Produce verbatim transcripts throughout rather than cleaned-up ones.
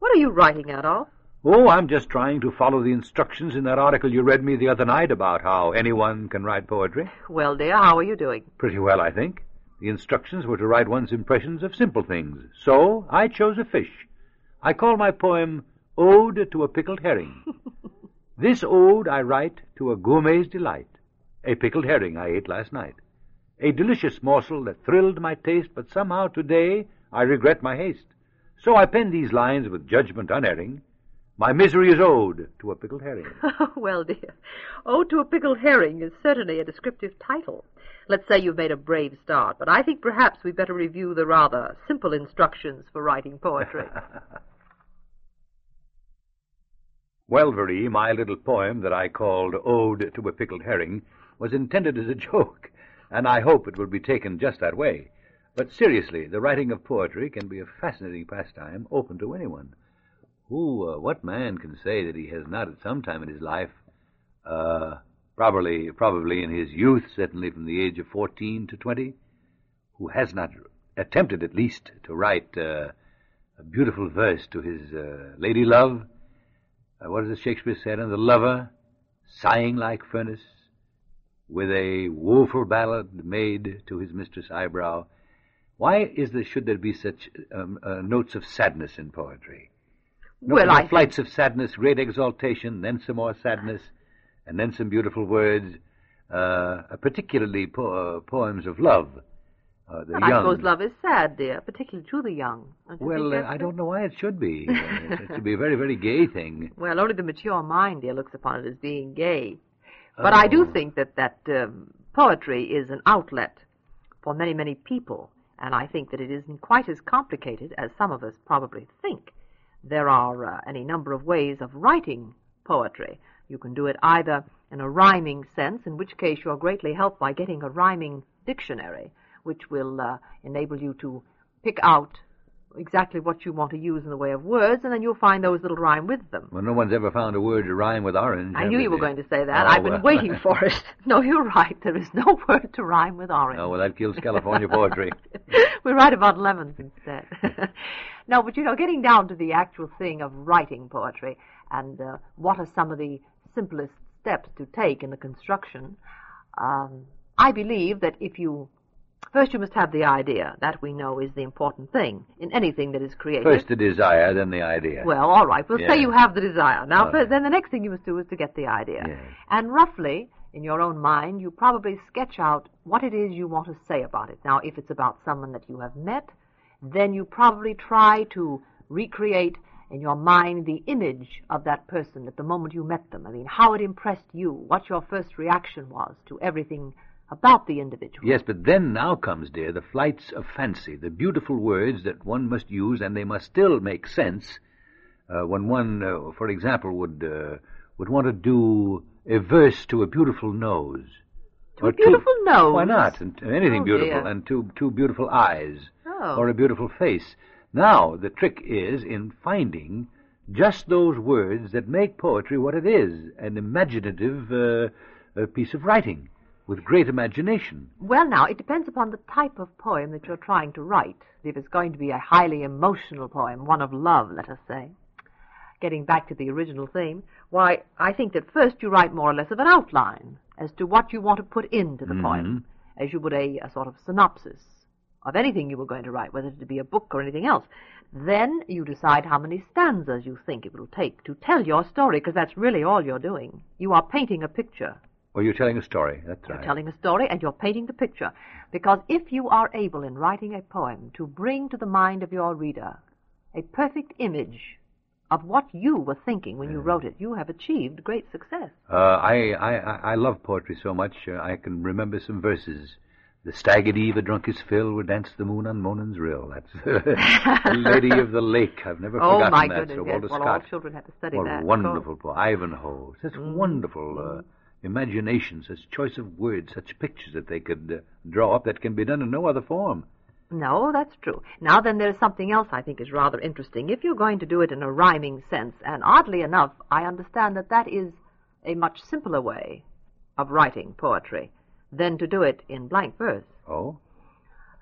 What are you writing, Adolf? Oh, I'm just trying to follow the instructions in that article you read me the other night about how anyone can write poetry. Well, dear, how are you doing? Pretty well, I think. The instructions were to write one's impressions of simple things. So I chose a fish. I call my poem Ode to a Pickled Herring. This ode I write to a gourmet's delight, a pickled herring I ate last night. A delicious morsel that thrilled my taste, but somehow today I regret my haste. So I pen these lines with judgment unerring. My misery is ode to a pickled herring. Well, dear, Ode to a Pickled Herring is certainly a descriptive title. Let's say you've made a brave start, but I think perhaps we'd better review the rather simple instructions for writing poetry. Welvery, my little poem that I called Ode to a Pickled Herring, was intended as a joke, and I hope it will be taken just that way. But seriously, the writing of poetry can be a fascinating pastime open to anyone. Who, uh, what man can say that he has not at some time in his life, uh, probably, probably in his youth, certainly from the age of fourteen to twenty, who has not attempted at least to write uh, a beautiful verse to his uh, lady love? Uh, what does Shakespeare say? And the lover, sighing like furnace, with a woeful ballad made to his mistress' eyebrow. Why is there, should there be such um, uh, notes of sadness in poetry? Well, I flights think... of sadness, great exaltation, then some more sadness, and then some beautiful words, uh, particularly po- uh, poems of love. Uh, the well, young. I suppose love is sad, dear, particularly to the young. Don't you well, think uh, I don't know why it should be. Uh, it should be a very, very gay thing. Well, only the mature mind, dear, looks upon it as being gay. But oh. I do think that, that um, poetry is an outlet for many, many people, and I think that it isn't quite as complicated as some of us probably think. There are uh, any number of ways of writing poetry. You can do it either in a rhyming sense, in which case you're greatly helped by getting a rhyming dictionary, which will uh, enable you to pick out exactly what you want to use in the way of words, and then you'll find those that'll rhyme with them. Well, no one's ever found a word to rhyme with orange. I knew you were going to say that. Oh, I've been well. waiting for it. No, you're right. There is no word to rhyme with orange. Oh, well, that kills California poetry. We write about lemons instead. No, but, you know, getting down to the actual thing of writing poetry and uh, what are some of the simplest steps to take in the construction, um, I believe that if you... First, you must have the idea. That, we know, is the important thing in anything that is creative. First the desire, then the idea. Well, all right. We'll Yeah. say you have the desire. Now, All first, right. then the next thing you must do is to get the idea. Yes. And roughly, in your own mind, you probably sketch out what it is you want to say about it. Now, if it's about someone that you have met, then you probably try to recreate in your mind the image of that person at the moment you met them. I mean, how it impressed you, what your first reaction was to everything about the individual. Yes, but then now comes, dear, the flights of fancy, the beautiful words that one must use, and they must still make sense uh, when one, uh, for example, would uh, would want to do a verse to a beautiful nose. To or a beautiful two, nose? Why not? And anything Oh, beautiful, dear. and two two beautiful eyes, Oh. or a beautiful face. Now, the trick is in finding just those words that make poetry what it is, an imaginative uh, uh, piece of writing with great imagination. Well, now, it depends upon the type of poem that you're trying to write. If it's going to be a highly emotional poem, one of love, let us say, getting back to the original theme, why, I think that first you write more or less of an outline as to what you want to put into the Mhm. poem, as you would a, a sort of synopsis of anything you were going to write, whether it be a book or anything else. Then you decide how many stanzas you think it will take to tell your story, because that's really all you're doing. You are painting a picture. Or you're telling a story, that's You're right. telling a story and you're painting the picture. Because if you are able in writing a poem to bring to the mind of your reader a perfect image of what you were thinking when you wrote it, you have achieved great success. Uh, I, I, I love poetry so much, uh, I can remember some verses. The stag at eve, a drunk his fill, would dance the moon on Monan's rill. That's the Lady of the Lake. I've never Oh, forgotten my that. goodness, Sir yes. Walter Well, Scott. all children have to study What that. a wonderful poem. Ivanhoe. Such Mm. wonderful uh, imagination, such choice of words, such pictures that they could uh, draw up that can be done in no other form. No, that's true. Now then, there's something else I think is rather interesting. If you're going to do it in a rhyming sense, and oddly enough, I understand that that is a much simpler way of writing poetry than to do it in blank verse. Oh?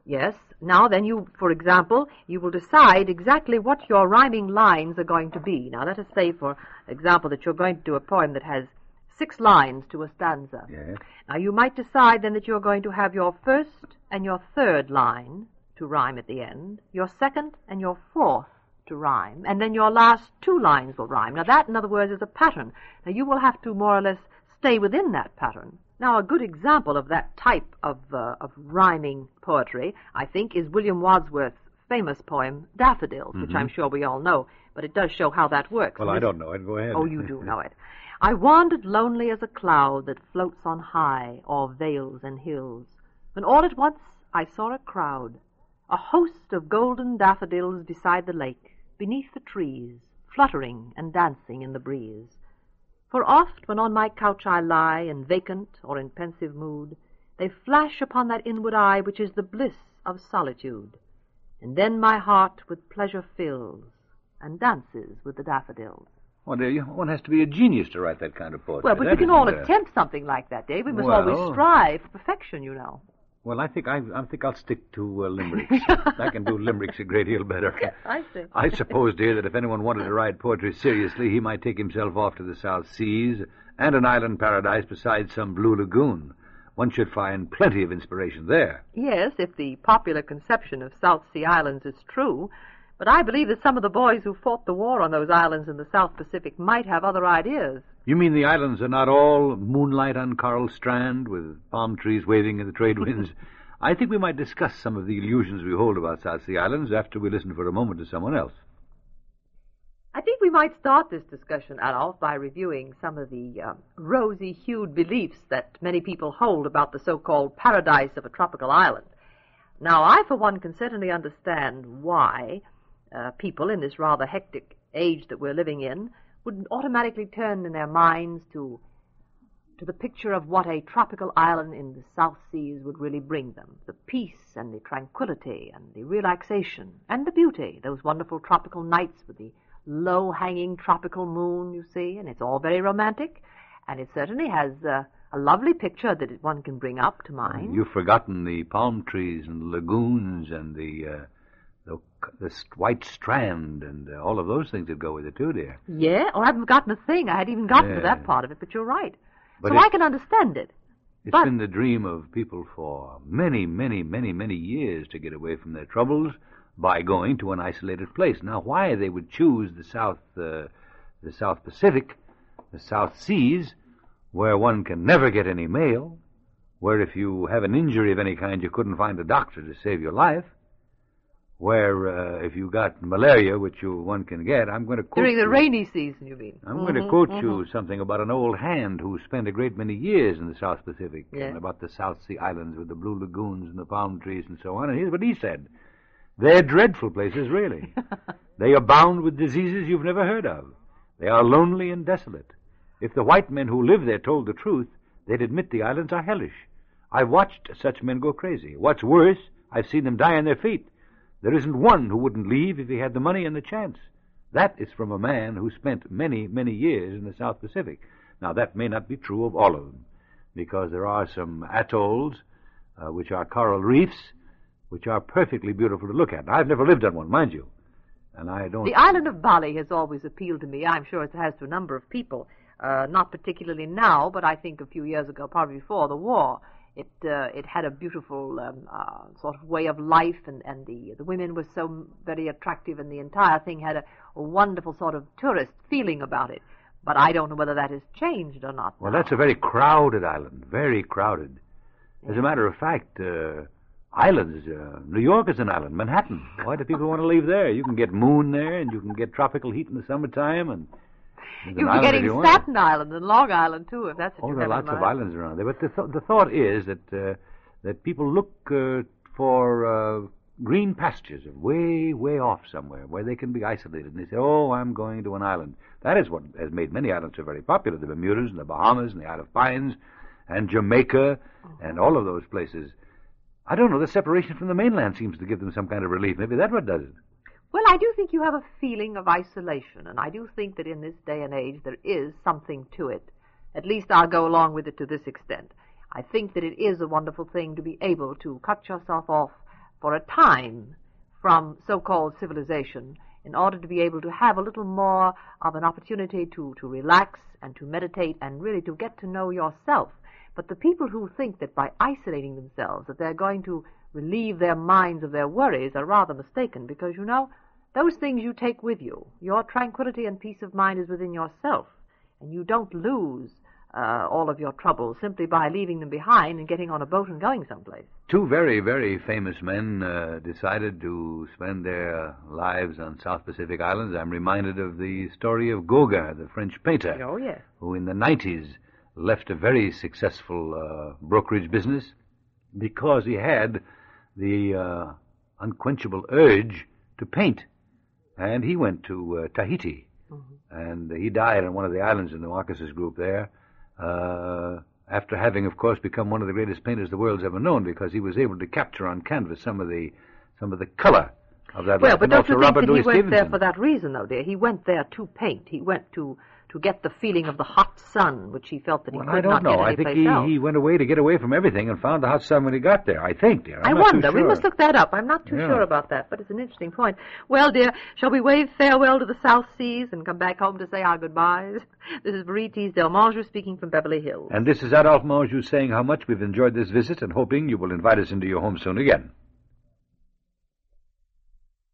Yes. Now then, you, for example, you will decide exactly what your rhyming lines are going to be. Now let us say, for example, that you're going to do a poem that has six lines to a stanza. Yes. Now you might decide then that you're going to have your first and your third line to rhyme at the end, your second and your fourth to rhyme, and then your last two lines will rhyme. Now that, in other words, is a pattern. Now you will have to more or less stay within that pattern. Now, a good example of that type of, uh, of rhyming poetry, I think, is William Wordsworth's famous poem, Daffodils, mm-hmm. which I'm sure we all know, but it does show how that works. Well, I don't know it. Go ahead. Oh, you do know it. I wandered lonely as a cloud that floats on high o'er vales and hills, when all at once I saw a crowd, a host of golden daffodils beside the lake, beneath the trees, fluttering and dancing in the breeze. For oft, when on my couch I lie, in vacant or in pensive mood, they flash upon that inward eye which is the bliss of solitude. And then my heart with pleasure fills, and dances with the daffodils. Well, dear, one has to be a genius to write that kind of poetry. Well, but that we can all uh... attempt something like that, Dave. We must well... always strive for perfection, you know. Well, I think I, I think I'll stick to uh, limericks. I can do limericks a great deal better. I see. I suppose, dear, that if anyone wanted to write poetry seriously, he might take himself off to the South Seas and an island paradise beside some blue lagoon. One should find plenty of inspiration there. Yes, if the popular conception of South Sea Islands is true. But I believe that some of the boys who fought the war on those islands in the South Pacific might have other ideas. You mean the islands are not all moonlight on coral strand with palm trees waving in the trade winds? I think we might discuss some of the illusions we hold about South Sea Islands after we listen for a moment to someone else. I think we might start this discussion, Adolf, by reviewing some of the uh, rosy-hued beliefs that many people hold about the so-called paradise of a tropical island. Now, I, for one, can certainly understand why uh, people in this rather hectic age that we're living in would automatically turn in their minds to to the picture of what a tropical island in the South Seas would really bring them. The peace and the tranquility and the relaxation and the beauty, those wonderful tropical nights with the low-hanging tropical moon, you see, and it's all very romantic, and it certainly has uh, a lovely picture that one can bring up to mind. You've forgotten the palm trees and the lagoons and the... Uh... The, the white strand and uh, all of those things that go with it, too, dear. Yeah? Oh, I haven't forgotten a thing. I hadn't even gotten yeah. to that part of it, but you're right. But so it, I can understand it. It's but... been the dream of people for many, many, many, many years to get away from their troubles by going to an isolated place. Now, why they would choose the South, uh, the South Pacific, the South Seas, where one can never get any mail, where if you have an injury of any kind, you couldn't find a doctor to save your life, where uh, if you got malaria, which you one can get, I'm going to quote During the you, rainy season, you mean? I'm mm-hmm, going to quote mm-hmm. you something about an old hand who spent a great many years in the South Pacific, yeah. and about the South Sea Islands with the blue lagoons and the palm trees and so on. And here's what he said. They're dreadful places, really. They abound with diseases you've never heard of. They are lonely and desolate. If the white men who live there told the truth, they'd admit the islands are hellish. I've watched such men go crazy. What's worse, I've seen them die on their feet. There isn't one who wouldn't leave if he had the money and the chance. That is from a man who spent many, many years in the South Pacific. Now, that may not be true of all of them, because there are some atolls, uh, which are coral reefs, which are perfectly beautiful to look at. I've never lived on one, mind you, and I don't... The island of Bali has always appealed to me. I'm sure it has to a number of people, uh, not particularly now, but I think a few years ago, probably before the war. It uh, it had a beautiful um, uh, sort of way of life, and, and the the women were so very attractive, and the entire thing had a, a wonderful sort of tourist feeling about it. But I don't know whether that has changed or not. Well, now. That's a very crowded island, very crowded. Yeah. As a matter of fact, uh, islands, uh, New York is an island, Manhattan. Why do people want to leave there? You can get moon there, and you can get tropical heat in the summertime, and... You're forgetting you Staten Island and Long Island, too, if that's what oh, you there are have lots in of mind. islands around there. But the, th- the thought is that uh, that people look uh, for uh, green pastures way, way off somewhere where they can be isolated. And they say, oh, I'm going to an island. That is what has made many islands so very popular, the Bermudas and the Bahamas and the Isle of Pines and Jamaica mm-hmm. and all of those places. I don't know, the separation from the mainland seems to give them some kind of relief. Maybe that's what does it. Well, I do think you have a feeling of isolation, and I do think that in this day and age there is something to it. At least I'll go along with it to this extent. I think that it is a wonderful thing to be able to cut yourself off for a time from so-called civilization in order to be able to have a little more of an opportunity to, to relax and to meditate and really to get to know yourself. But the people who think that by isolating themselves that they're going to relieve their minds of their worries are rather mistaken, because, you know, those things you take with you, your tranquility and peace of mind is within yourself, and you don't lose uh, all of your troubles simply by leaving them behind and getting on a boat and going someplace. Two very, very famous men uh, decided to spend their lives on South Pacific Islands. I'm reminded of the story of Gauguin, the French painter, Oh, yes. who in the nineties left a very successful uh, brokerage business because he had the uh, unquenchable urge to paint. And he went to uh, Tahiti, mm-hmm. and he died on one of the islands in the Marquesas group there, uh, after having, of course, become one of the greatest painters the world's ever known, because he was able to capture on canvas some of the some of the color of that. Well, but don't you think Robert that Louis he went Stevenson. there for that reason, though, dear? He went there to paint. He went to to get the feeling of the hot sun, which he felt that he Well, could I don't not know. get I think anyplace he, else. he went away to get away from everything and found the hot sun when he got there. I think, dear. I'm I not wonder. too We sure. must look that up. I'm not too Yeah. sure about that, but it's an interesting point. Well, dear, shall we wave farewell to the South Seas and come back home to say our goodbyes? This is Marie Teasdale Mongeau speaking from Beverly Hills. And this is Adolphe Mongeau saying how much we've enjoyed this visit and hoping you will invite us into your home soon again.